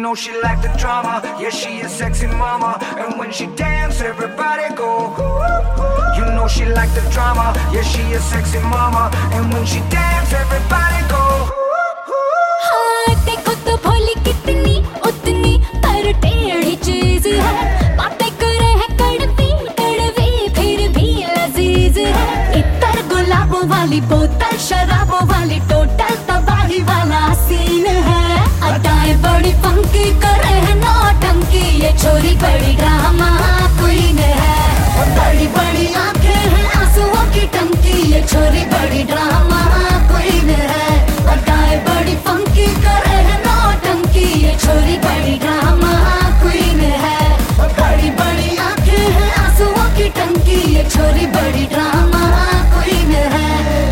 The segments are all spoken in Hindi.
know she like the drama, yeah she a sexy mama. And when she dance, everybody go. You know she like the drama, yeah she a sexy mama. And when she dance, everybody go. हाँ देखो तो भोली कितनी उतनी पर टेढ़ी चीज है, बातें करे है कड़वी कड़वी फिर भी लजीज है। इतर गुलाबों वाली बोतल शराबों वाली टोटल तबाही वाला सीन है। अदाएं बड़ी फंकी करे है नौटंकी, ये छोरी बड़ी ड्रामा क्वीन है। बड़ी बड़ी आंखें हैं आंसुओं की टंकी, ये छोरी बड़ी ड्रामा क्वीन है। अदाएं बड़ी फंकी करे है नौटंकी, ये छोरी बड़ी ड्रामा क्वीन है। बड़ी बड़ी आंखें हैं आंसुओं की टंकी, ये छोरी बड़ी ड्रामा क्वीन है।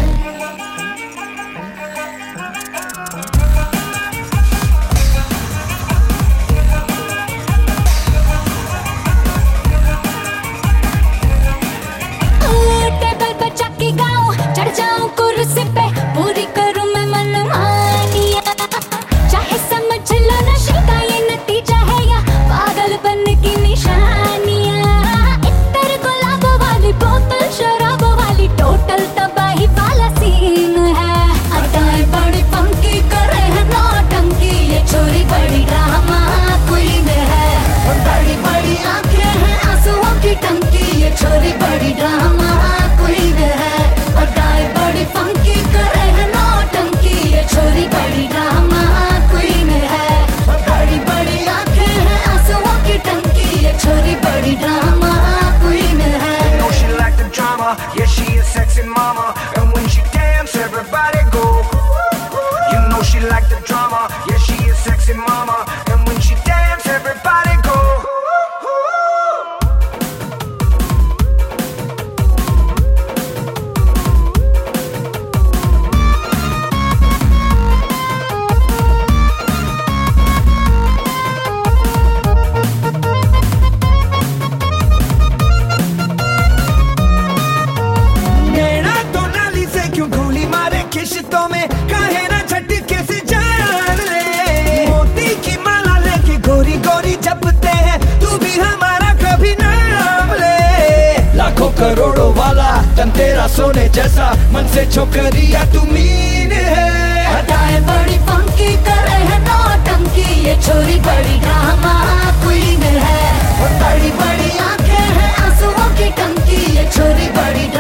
टेबल पर चक्की गाऊं, चढ़ जाऊं कुर्सी पे, पूरी करूं मैं मनमानियां। चाहे समझ लो नशे का ये नतीजा है या पागलपन की निशानियां। इतर गुलाबों वाली बोतल शराबों वाली टोटल तबाही वाला सीन है। अदाएं बड़ी फंकी करे है नौटंकी, ये छोरी बड़ी ड्रामा क्वीन है। बड़ी बड़ी आंखें हैं आंसुओं की टंकी, ये छोरी बड़ी ड्रामा क्वीन है। अदाएं बड़ी फंकी करे है नौटंकी, ये छोरी बड़ी ड्रामा क्वीन है। बड़ी बड़ी आंखें हैं आंसुओं की टंकी, ये छोरी बड़ी ड्रामा क्वीन है। You know she like the drama, yeah she a sexy mama. And when she dance, everybody go. You know she like the drama, yeah she a sexy mama. And when she dance, everybody go. नैना तो नाली से क्यों गोली मारे खिश्तों में, काहे ना झटके से जान ले। मोती की माला लेके गोरी गोरी जपते हैं, तू भी हमारा कभी नाम ले। लाखों करोड़ों वाला तन तेरा सोने जैसा, मन से छोकरिया तू मीन है। अदाएं बड़ी फंकी करे है नौटंकी, ये छोरी बड़ी ड्रामा क्वीन है। बड़ी बड़ी आंखें हैं आंसुओं की टंकी, ये छोरी बड़ी